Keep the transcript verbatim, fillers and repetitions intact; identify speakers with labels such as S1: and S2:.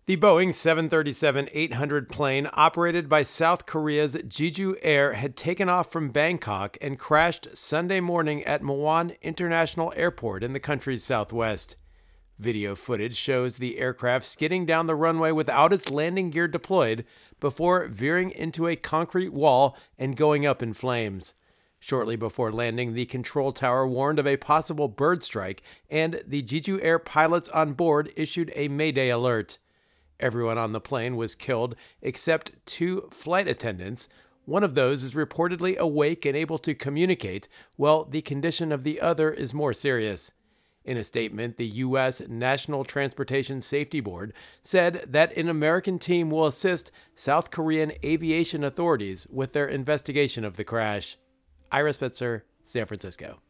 S1: The Boeing seven thirty-seven eight hundred plane operated by South Korea's Jeju Air had taken off from Bangkok and crashed Sunday morning at Muan International Airport in the country's southwest. Video footage shows the aircraft skidding down the runway without its landing gear deployed before veering into a concrete wall and going up in flames. Shortly before landing, the control tower warned of a possible bird strike, and the Jeju Air pilots on board issued a Mayday alert. Everyone on the plane was killed except two flight attendants. One of those is reportedly awake and able to communicate, while the condition of the other is more serious. In a statement, the U S National Transportation Safety Board said that an American team will assist South Korean aviation authorities with their investigation of the crash. Ira Spitzer, San Francisco.